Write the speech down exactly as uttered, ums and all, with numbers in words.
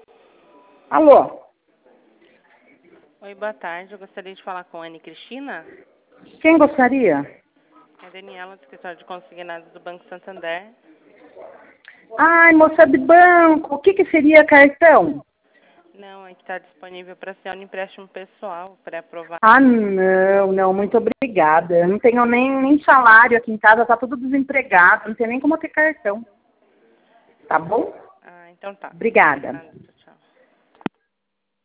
Alô? Oi, boa tarde. Eu gostaria de falar com a Anne Cristina. Quem gostaria? É a Daniela, do escritório de consignados do Banco Santander. Ai, moça de banco, o que, que seria cartão? Não, é que está disponível para ser um empréstimo pessoal, pré-aprovado. Ah, não, não, muito obrigada. Eu não tenho nem, nem salário aqui em casa, tá tudo desempregado, não tem nem como ter cartão. Tá bom? Ah, então tá. Obrigada. Nada.